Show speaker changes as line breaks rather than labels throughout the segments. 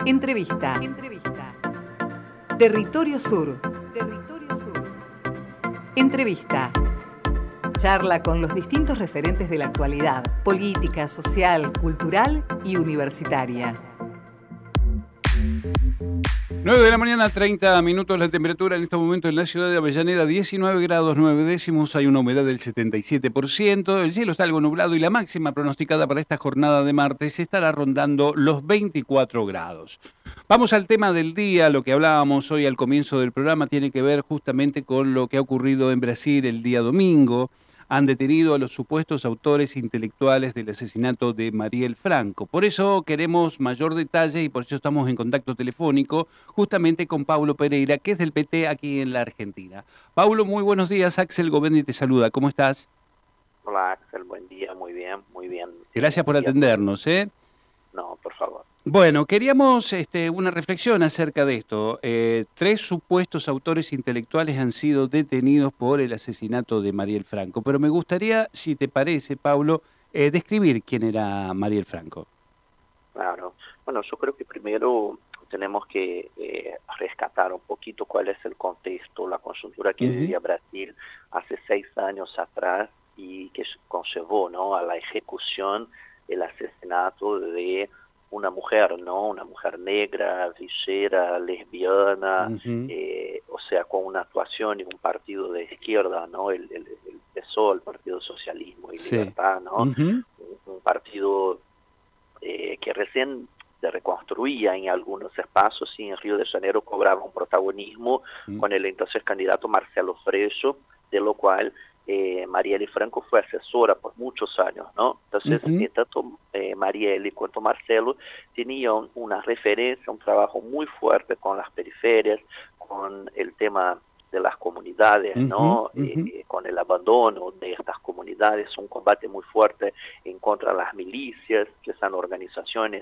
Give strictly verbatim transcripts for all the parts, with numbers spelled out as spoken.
Entrevista. Entrevista. Territorio Sur. Territorio Sur. Entrevista. Charla con los distintos referentes de la actualidad, política, social, cultural y universitaria.
nueve de la mañana, treinta minutos, la temperatura en este momento en la ciudad de Avellaneda, diecinueve grados nueve décimos, hay una humedad del setenta y siete por ciento, el cielo está algo nublado y la máxima pronosticada para esta jornada de martes estará rondando los veinticuatro grados. Vamos al tema del día, lo que hablábamos hoy al comienzo del programa tiene que ver justamente con lo que ha ocurrido en Brasil el día domingo. Han detenido a los supuestos autores intelectuales del asesinato de Marielle Franco. Por eso queremos mayor detalle y por eso estamos en contacto telefónico justamente con Paulo Pereira, que es del P T aquí en la Argentina. Paulo, muy buenos días. Axel Govendi te saluda. ¿Cómo estás?
Hola Axel, buen día, muy bien, muy bien.
Gracias por atendernos, ¿eh?
No, por favor.
Bueno, queríamos este, una reflexión acerca de esto. Eh, tres supuestos autores intelectuales han sido detenidos por el asesinato de Marielle Franco, pero me gustaría, si te parece, Paulo, eh, describir quién era Marielle Franco.
Claro. Bueno, yo creo que primero tenemos que eh, rescatar un poquito cuál es el contexto, la coyuntura que uh-huh. vivía Brasil hace seis años atrás y que conllevó, ¿no?, a la ejecución, el asesinato de una mujer, ¿no? Una mujer negra, villera, lesbiana, uh-huh. eh, o sea, con una actuación y un partido de izquierda, ¿no? El, el, el P SOL, el Partido Socialismo y sí. Libertad, ¿no? Uh-huh. un, un partido eh, que recién se reconstruía en algunos espacios y en Río de Janeiro cobraba un protagonismo uh-huh. con el entonces candidato Marcelo Freixo, de lo cual Eh, Marielle Franco fue asesora por muchos años, ¿no? Entonces, uh-huh. eh, tanto eh, Marielle cuanto Marcelo tenían una referencia, un trabajo muy fuerte con las periferias, con el tema de las comunidades, uh-huh. ¿no? Uh-huh. Eh, con el abandono de estas comunidades, un combate muy fuerte en contra de las milicias, que son organizaciones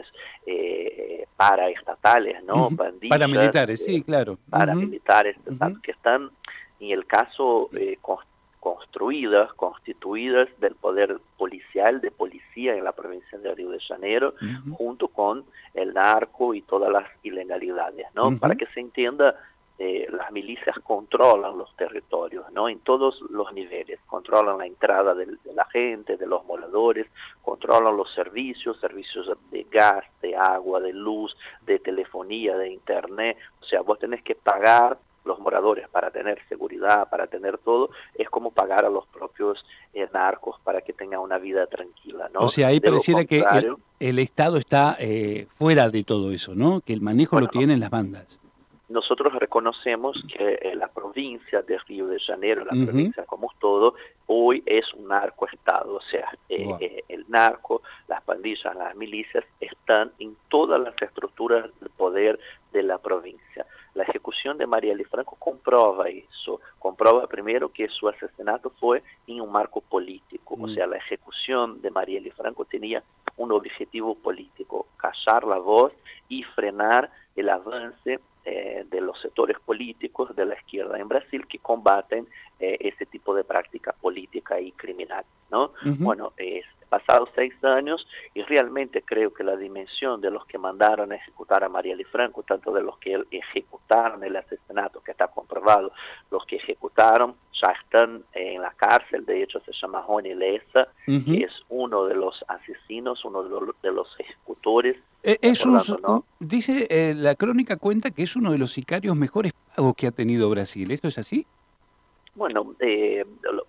eh, paraestatales, ¿no?
Uh-huh.
Pandillas,
paramilitares, eh, sí, claro.
Paramilitares,
uh-huh.
que están, en el caso, eh, construidas, constituidas del poder policial, de policía en la provincia de Río de Janeiro, uh-huh. junto con el narco y todas las ilegalidades, ¿no? Uh-huh. Para que se entienda, eh, las milicias controlan los territorios, ¿no? En todos los niveles, controlan la entrada de, de la gente, de los moradores, controlan los servicios, servicios de gas, de agua, de luz, de telefonía, de internet, o sea, vos tenés que pagar los moradores para tener seguridad, para tener todo, es como pagar a los propios eh, narcos para que tengan una vida tranquila, ¿no?
O sea, ahí de pareciera que el, el Estado está eh, fuera de todo eso, ¿no? Que el manejo bueno, lo tienen las bandas.
Nosotros reconocemos que eh, la provincia de Río de Janeiro, la uh-huh. provincia como todo, hoy es un narcoestado, o sea, eh, wow. eh, el narco, las pandillas, las milicias están en todas las estructuras del poder de la provincia. La ejecución de Marielle Franco comprueba eso, comprueba primero que su asesinato fue en un marco político, mm. o sea, la ejecución de Marielle Franco tenía un objetivo político, callar la voz y frenar el avance eh, de los sectores políticos de la izquierda en Brasil que combaten eh, ese tipo de práctica política y criminal, ¿no? Uh-huh. Bueno, eh, pasados seis años y realmente creo que la dimensión de los que mandaron a ejecutar a Marielle Franco, tanto de los que ejecutaron el asesinato, que está comprobado, los que ejecutaron ya están en la cárcel, de hecho se llama Rony Lessa, uh-huh. que es uno de los asesinos, uno de los, de los ejecutores.
Eh, es un, ¿no? Dice, eh, la crónica cuenta que es uno de los sicarios mejores pagos que ha tenido Brasil, ¿esto es así?
Bueno, eh, lo,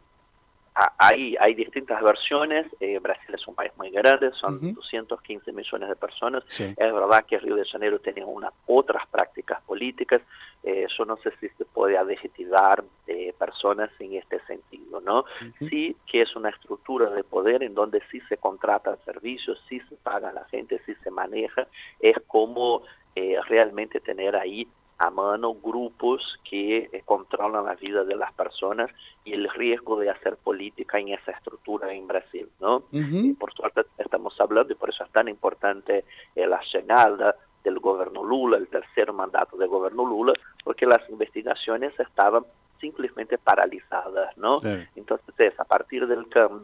Hay, hay distintas versiones, eh, Brasil es un país muy grande, son uh-huh. doscientos quince millones de personas, sí. Es verdad que Río de Janeiro tiene unas otras prácticas políticas, eh, yo no sé si se puede adjetivar eh, personas en este sentido, ¿no? Uh-huh. Sí que es una estructura de poder en donde sí se contratan servicios, sí se paga a la gente, sí se maneja, es como eh, realmente tener ahí a mano grupos que eh, controlan la vida de las personas y el riesgo de hacer política en esa estructura en Brasil, ¿no? Uh-huh. Y por suerte estamos hablando, y por eso es tan importante eh, la llegada del gobierno Lula, el tercer mandato del gobierno Lula, porque las investigaciones estaban simplemente paralizadas, ¿no? Sí. Entonces, a partir del cambio,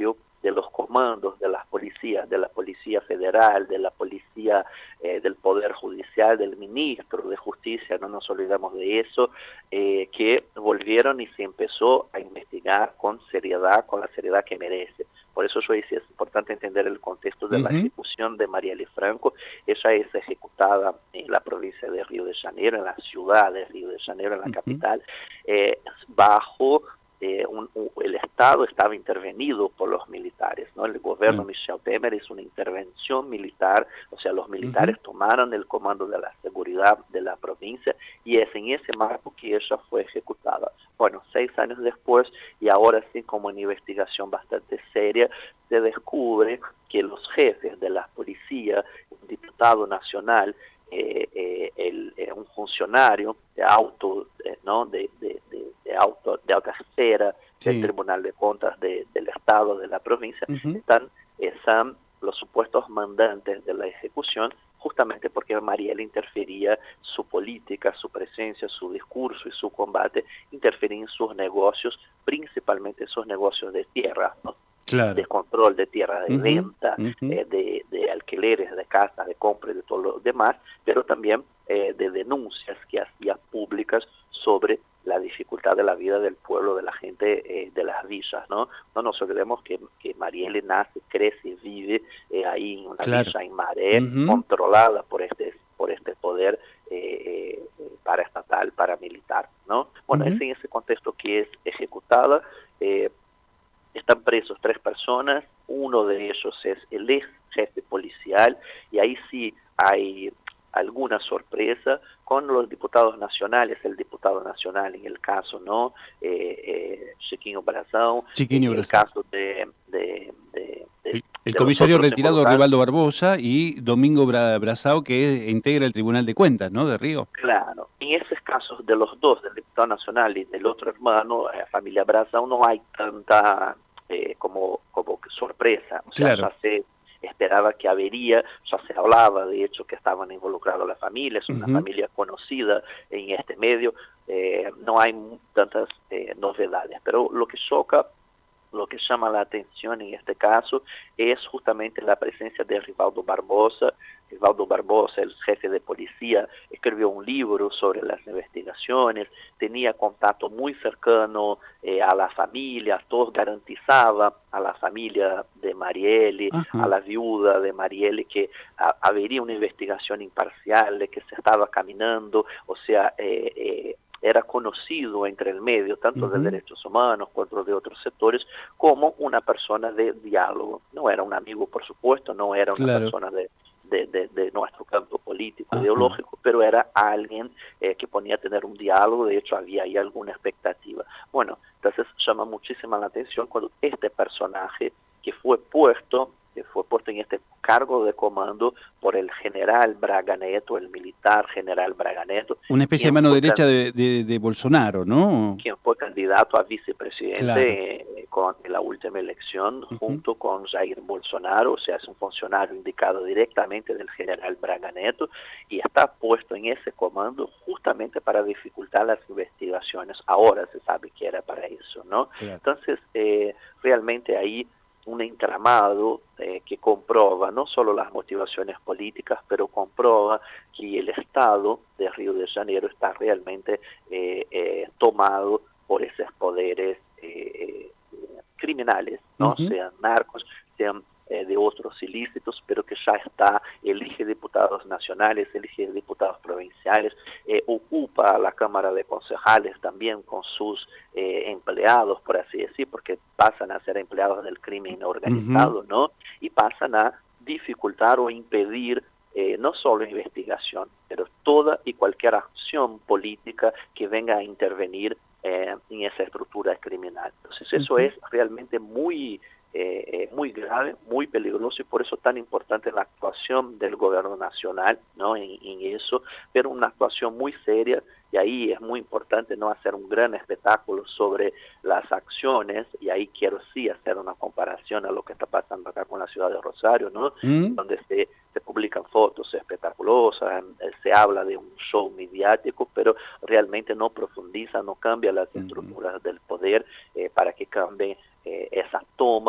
de los comandos de las policías, de la Policía Federal, de la Policía eh, del Poder Judicial, del Ministro de Justicia, no nos olvidamos de eso, eh, que volvieron y se empezó a investigar con seriedad, con la seriedad que merece. Por eso yo decía, es importante entender el contexto de uh-huh. la ejecución de Marielle Franco. Ella es ejecutada en la provincia de Río de Janeiro, en la ciudad de Río de Janeiro, en la uh-huh. capital, eh, bajo... Eh, un, un, el Estado estaba intervenido por los militares, ¿no? El gobierno uh-huh. Michel Temer es una intervención militar, o sea, los militares uh-huh. tomaron el comando de la seguridad de la provincia y es en ese marco que ella fue ejecutada. Bueno, seis años después, y ahora sí como una investigación bastante seria, se descubre que los jefes de la policía, un diputado nacional, eh, eh, el, eh, un funcionario de auto, eh, ¿no? de, de, de, de auto de alta esfera sí. del Tribunal de Cuentas de, del Estado, de la provincia, uh-huh. están, están los supuestos mandantes de la ejecución, justamente porque Marielle interfería su política, su presencia, su discurso y su combate, interfería en sus negocios, principalmente sus negocios de tierra, ¿no? Claro. De control de tierra, de uh-huh, venta, uh-huh. Eh, de, de alquileres, de casas, de compra y de todo lo demás, pero también eh, de denuncias que hacía públicas sobre la dificultad de la vida del pueblo, de la gente eh, de las villas, ¿no? No nos olvidemos que, que Marielle nace, crece y vive eh, ahí en una claro. villa en Maré, uh-huh. controlada por este por este poder eh, eh, paraestatal, paramilitar, ¿no? Bueno, uh-huh. es en ese contexto que es ejecutada. Eh, Están presos tres personas, uno de ellos es el ex jefe policial, y ahí sí hay alguna sorpresa con los diputados nacionales, el diputado nacional en el caso, ¿no? Eh, eh, Chiquinho Brazão,
Chiquinho
en el
Brazão.
caso de... de, de, de
el el
de
comisario retirado Rivaldo Barbosa y Domingo Bra Brazão, que integra el Tribunal de Cuentas, ¿no?, de Río.
Claro, en esos casos de los dos, del diputado nacional y del otro hermano, la familia Brazão, no hay tanta... Eh, como, como sorpresa, o sea, claro. ya se esperaba que habría, ya se hablaba de hecho que estaban involucrados las familias, una uh-huh. familia conocida en este medio, eh, no hay tantas eh, novedades, pero lo que choca, lo que llama la atención en este caso es justamente la presencia de Rivaldo Barbosa. Rivaldo Barbosa, el jefe de policía, escribió un libro sobre las investigaciones, tenía contacto muy cercano eh, a la familia, todos garantizaba a la familia de Marielle, uh-huh. a la viuda de Marielle, que a, habría una investigación imparcial, de que se estaba caminando, o sea, eh, eh, era conocido entre el medio, tanto uh-huh. de derechos humanos cuanto de otros sectores, como una persona de diálogo. No era un amigo, por supuesto, no era una claro. persona de, de, de, de nuestro campo político, uh-huh. ideológico, pero era alguien eh, que ponía a tener un diálogo, de hecho había ahí alguna expectativa. Bueno, entonces llama muchísima la atención cuando este personaje que fue puesto, que fue puesto en este cargo de comando por el general Braga Neto, el militar general Braga Neto.
Una especie de mano derecha de, de, de Bolsonaro, ¿no?
Quien fue candidato a vicepresidente claro. eh, con la última elección, uh-huh. junto con Jair Bolsonaro, o sea, es un funcionario indicado directamente del general Braga Neto, y está puesto en ese comando justamente para dificultar las investigaciones. Ahora se sabe que era para eso, ¿no? Claro. Entonces, eh, realmente ahí un entramado eh, que comprueba no solo las motivaciones políticas, pero comprueba que el Estado de Río de Janeiro está realmente eh, eh, tomado por esos poderes eh, eh, criminales, ¿no? Uh-huh. Sean narcos, sean eh, de otros ilícitos, pero que ya está, elige diputados nacionales, elige diputados provinciales, eh, ocupa la Cámara de Concejales también con sus eh, empleados, por así decir, porque pasan a ser empleados del crimen organizado, uh-huh. ¿no? Y pasan a dificultar o impedir eh, no solo investigación, pero toda y cualquier acción política que venga a intervenir eh, en esa estructura criminal. Entonces eso uh-huh. es realmente muy... Eh, eh, muy grave, muy peligroso, y por eso tan importante la actuación del gobierno nacional, ¿no? en, en eso, pero una actuación muy seria, y ahí es muy importante no hacer un gran espectáculo sobre las acciones, y ahí quiero sí hacer una comparación a lo que está pasando acá con la ciudad de Rosario, ¿no? Mm. donde se, se publican fotos espectaculosas, se habla de un show mediático, pero realmente no profundiza, no cambia las estructuras mm. del poder eh, para que cambie Eh, esa toma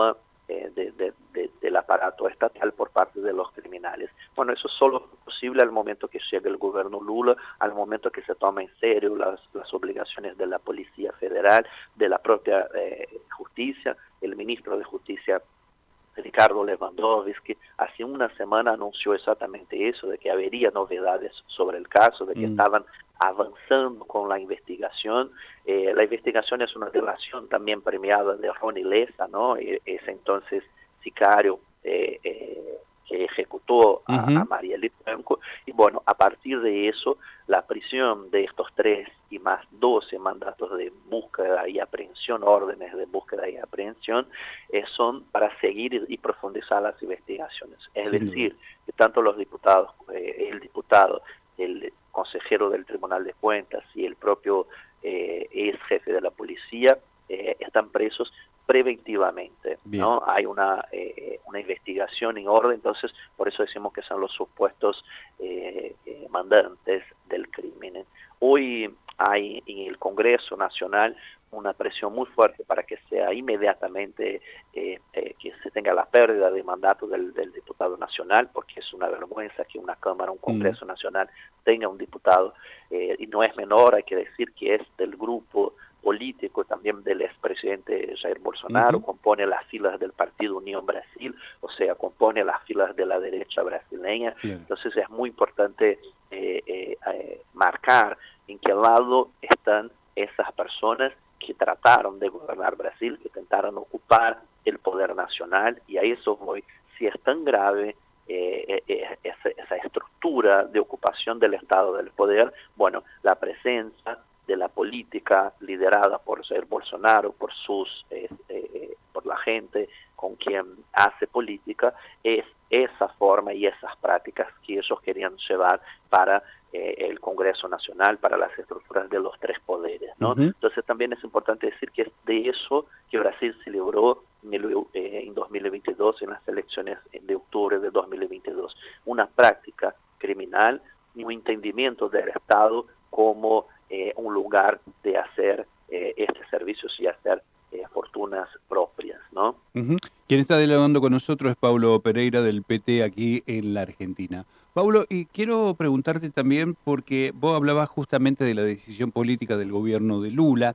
eh, de, de, de, del aparato estatal por parte de los criminales. Bueno, eso solo es posible al momento que llega el gobierno Lula, al momento que se toma en serio las, las obligaciones de la Policía Federal, de la propia eh, justicia. El ministro de Justicia, Ricardo Lewandowski, hace una semana anunció exactamente eso, de que habría novedades sobre el caso, de que mm. estaban avanzando con la investigación. Eh, la investigación es una relación también premiada de Ronnie Lessa, ¿no? E, ese entonces sicario eh, eh, que ejecutó a, uh-huh. a Marielle Franco. Y bueno, a partir de eso, la prisión de estos tres y más doce mandatos de búsqueda y aprehensión, órdenes de búsqueda y aprehensión, eh, son para seguir y, y profundizar las investigaciones. Es sí, decir, no. que tanto los diputados, eh, el diputado, el consejero del Tribunal de Cuentas y el propio eh, ex jefe de la policía eh, están presos preventivamente, Bien. ¿no? Hay una, eh, una investigación en orden, entonces por eso decimos que son los supuestos eh, eh, mandantes del crimen. Hoy hay en el Congreso Nacional una presión muy fuerte para que sea inmediatamente, eh, eh, que se tenga la pérdida de mandato del, del diputado nacional, porque es una vergüenza que una Cámara, un Congreso mm. Nacional tenga un diputado, eh, y no es menor, hay que decir que es del grupo político también del expresidente Jair Bolsonaro, uh-huh. compone las filas del Partido Unión Brasil, o sea, compone las filas de la derecha brasileña. Yeah. Entonces es muy importante eh, eh, eh, marcar en qué lado están esas personas que trataron de gobernar Brasil, que intentaron ocupar el poder nacional, y a eso voy. Si es tan grave eh, eh, esa, esa estructura de ocupación del Estado del poder, bueno, la presencia de la política liderada por Jair Bolsonaro, por sus, eh, eh, por la gente con quien hace política, es esa forma y esas prácticas que ellos querían llevar para eh, el Congreso Nacional, para las estructuras de los tres poderes, ¿no? Uh-huh. Entonces también es importante decir que es de eso que Brasil se libró en, el, eh, en dos mil veintidós, en las elecciones de octubre de dos mil veintidós, una práctica criminal y un entendimiento del Estado como Eh, un lugar de hacer eh, estos servicios y hacer eh, fortunas propias, ¿no?
Uh-huh. Quien está dialogando con nosotros es Paulo Pereira del P T aquí en la Argentina. Paulo, y quiero preguntarte también, porque vos hablabas justamente de la decisión política del gobierno de Lula,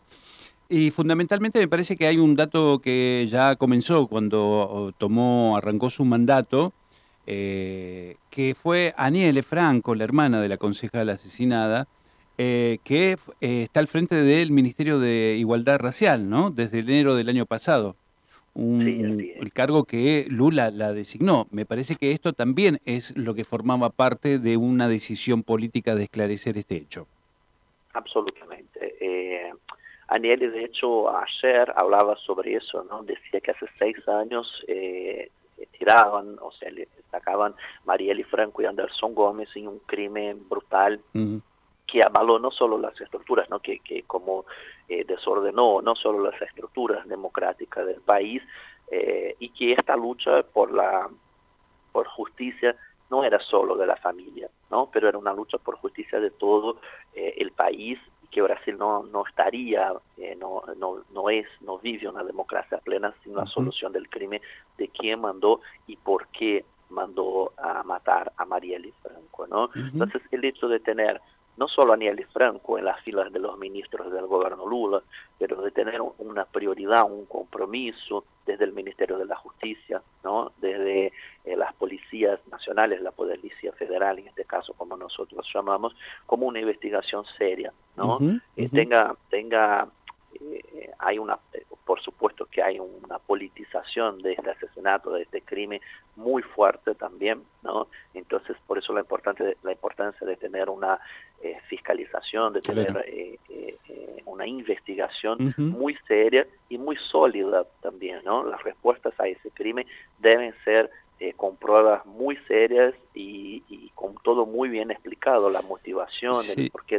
y fundamentalmente me parece que hay un dato que ya comenzó cuando tomó, arrancó su mandato, eh, que fue Aniele Franco, la hermana de la concejala asesinada, Eh, que eh, está al frente del Ministerio de Igualdad Racial, ¿no? Desde enero del año pasado. Un, sí, el cargo que Lula la designó. Me parece que esto también es lo que formaba parte de una decisión política de esclarecer este hecho.
Absolutamente. Eh, Aniele, de hecho, ayer hablaba sobre eso, ¿no? Decía que hace seis años eh, tiraban, o sea, le sacaban Marielle Franco y Anderson Gómez en un crimen brutal, uh-huh. que avaló no solo las estructuras, ¿no? que, que como eh, desordenó no solo las estructuras democráticas del país, eh, y que esta lucha por la por justicia no era solo de la familia, ¿no? Pero era una lucha por justicia de todo eh, el país, y que Brasil no no estaría, eh, no no no es, no vive una democracia plena sin la uh-huh. solución del crimen de quién mandó y por qué mandó a matar a Marielle Franco, ¿no? Uh-huh. Entonces el hecho de tener no solo a Aniele Franco en las filas de los ministros del gobierno Lula, pero de tener una prioridad, un compromiso desde el Ministerio de la Justicia, ¿no? Desde eh, las policías nacionales, la Policía Federal, en este caso como nosotros llamamos, como una investigación seria, ¿no? Uh-huh, uh-huh. Eh, tenga, tenga eh, hay una, eh, por supuesto que hay una politización de este asesinato, de este crimen muy fuerte también, ¿no? Entonces por eso la importancia, la importancia de tener una eh, fiscalización, de tener claro. eh, eh, eh, una investigación uh-huh. muy seria y muy sólida también, ¿no? Las respuestas a ese crimen deben ser eh, con pruebas muy serias y, y con todo muy bien explicado, la motivación, sí. el porqué del asesinato.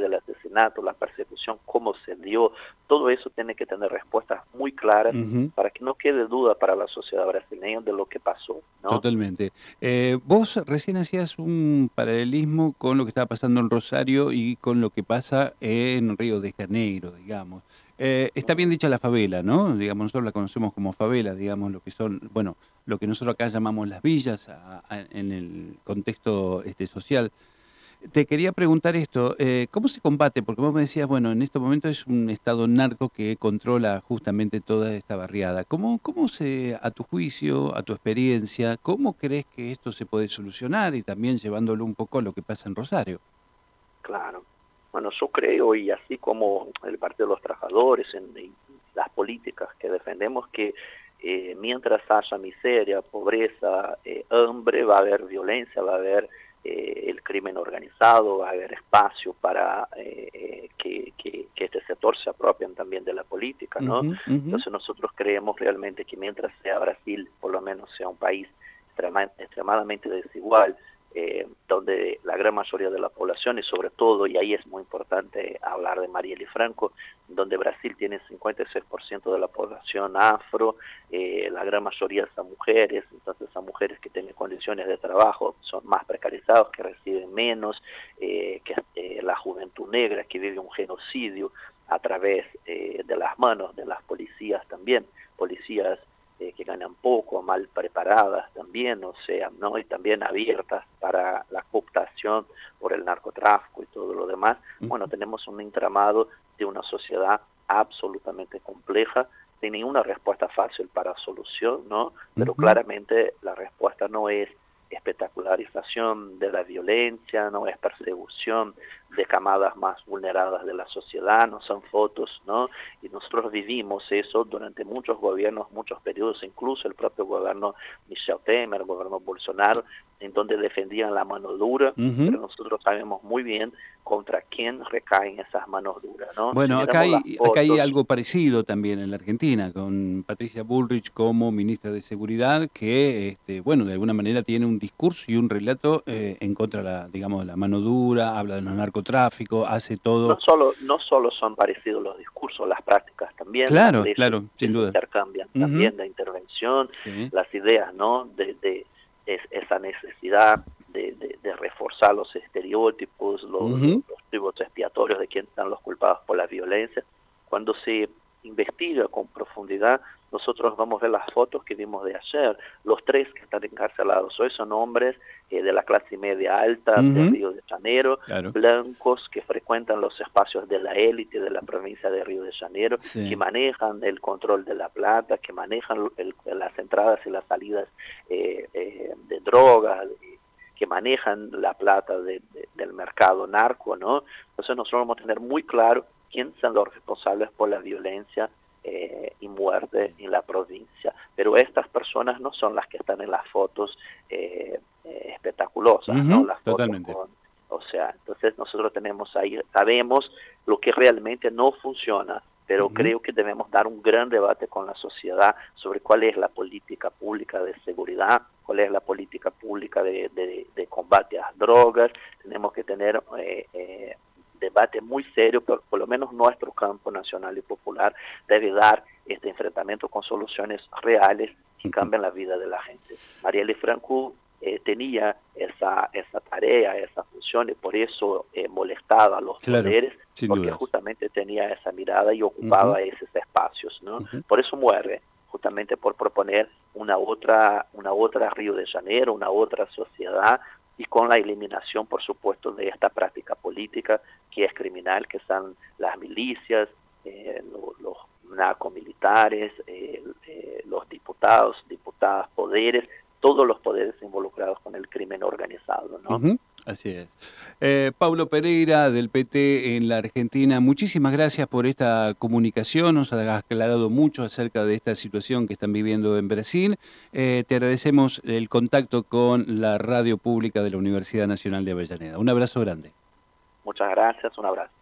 asesinato, la persecución, cómo se dio, todo eso tiene que tener respuestas muy claras uh-huh. para que no quede duda para la sociedad brasileña de lo que pasó, ¿no?
Totalmente. Eh, vos recién hacías un paralelismo con lo que estaba pasando en Rosario y con lo que pasa en Río de Janeiro, digamos. Eh, está bien dicha la favela, ¿no? Digamos, nosotros la conocemos como favela, digamos, lo que son, bueno, lo que nosotros acá llamamos las villas a, a, en el contexto este, social. Te quería preguntar esto, eh, ¿cómo se combate? Porque vos me decías, bueno, en este momento es un estado narco que controla justamente toda esta barriada. ¿Cómo, cómo se, a tu juicio, a tu experiencia, cómo crees que esto se puede solucionar y también llevándolo un poco a lo que pasa en Rosario?
Claro. Bueno, yo creo, y así como el Partido de los Trabajadores, en, en las políticas que defendemos, que eh, mientras haya miseria, pobreza, eh, hambre, va a haber violencia, va a haber eh, el crimen organizado, va a haber espacio para eh, que, que, que este sector se apropien también de la política, ¿no? Uh-huh, uh-huh. Entonces nosotros creemos realmente que mientras sea Brasil, por lo menos sea un país extrema, extremadamente desigual, Eh, donde la gran mayoría de la población, y sobre todo, y ahí es muy importante hablar de Marielle Franco, donde Brasil tiene cincuenta y seis por ciento de la población afro, eh, la gran mayoría son mujeres, entonces son mujeres que tienen condiciones de trabajo, son más precarizados, que reciben menos, eh, que eh, la juventud negra que vive un genocidio a través eh, de las manos de las policías también, policías Eh, que ganan poco, mal preparadas también, o sea, ¿no? Y también abiertas para la cooptación por el narcotráfico y todo lo demás. Bueno, tenemos un entramado de una sociedad absolutamente compleja, sin ninguna respuesta fácil para solución, ¿no? Pero uh-huh. claramente la respuesta no es espectacularización de la violencia, no es persecución de camadas más vulneradas de la sociedad, no son fotos, ¿no? Y nosotros vivimos eso durante muchos gobiernos, muchos periodos, incluso el propio gobierno Michel Temer, el gobierno Bolsonaro, en donde defendían la mano dura, uh-huh. pero nosotros sabemos muy bien contra quién recaen esas manos duras, ¿no?
Bueno,
si
acá hay, fotos, acá hay algo parecido también en la Argentina, con Patricia Bullrich como ministra de Seguridad, que, este, bueno, de alguna manera tiene un discurso y un relato eh, en contra, la, digamos, de la mano dura, habla de los narcotráficos, hace todo.
No solo, no solo son parecidos los discursos, las prácticas también.
Claro, claro, sin duda.
Intercambian
uh-huh.
también de intervención,
sí.
las ideas, ¿no? De, de es, esa necesidad de, de, de reforzar los estereotipos, los, uh-huh. los tribos expiatorios de quién están los culpados por la violencia. Cuando se investiga con profundidad, nosotros vamos a ver las fotos que vimos de ayer. Los tres que están encarcelados hoy son hombres eh, de la clase media alta uh-huh. de Río de Janeiro, claro. blancos que frecuentan los espacios de la élite de la provincia de Río de Janeiro, sí. que manejan el control de la plata, que manejan el, las entradas y las salidas eh, eh, de drogas, que manejan la plata de, de, del mercado narco, ¿no? Entonces nosotros vamos a tener muy claro quiénes son los responsables por la violencia eh, y muerte en la provincia. Pero estas personas no son las que están en las fotos eh, eh, espectaculosas, uh-huh, ¿no? Las fotos
totalmente.
Con, o sea, entonces nosotros tenemos ahí, sabemos lo que realmente no funciona, pero uh-huh. creo que debemos dar un gran debate con la sociedad sobre cuál es la política pública de seguridad, cuál es la política pública de, de, de combate a las drogas. Tenemos que tener eh, eh, debate muy serio, pero por lo menos nuestro campo nacional y popular debe dar este enfrentamiento con soluciones reales que cambien la vida de la gente. Marielle Franco eh, tenía esa esa tarea, esa función, y por eso eh, molestaba a los
claro,
poderes, porque
dudas.
justamente tenía esa mirada y ocupaba uh-huh. esos espacios, ¿no? Uh-huh. Por eso muere, justamente por proponer una otra, una otra Río de Janeiro, una otra sociedad, y con la eliminación, por supuesto, de esta práctica política que es criminal, que son las milicias, eh, los, los narcomilitares, eh, eh, los diputados, diputadas, poderes, todos los poderes involucrados con el crimen organizado, ¿no?
Uh-huh. Así es. Eh, Paulo Pereira, del P T en la Argentina, muchísimas gracias por esta comunicación, nos has aclarado mucho acerca de esta situación que están viviendo en Brasil. Eh, te agradecemos el contacto con la radio pública de la Universidad Nacional de Avellaneda. Un abrazo grande.
Muchas gracias, un abrazo.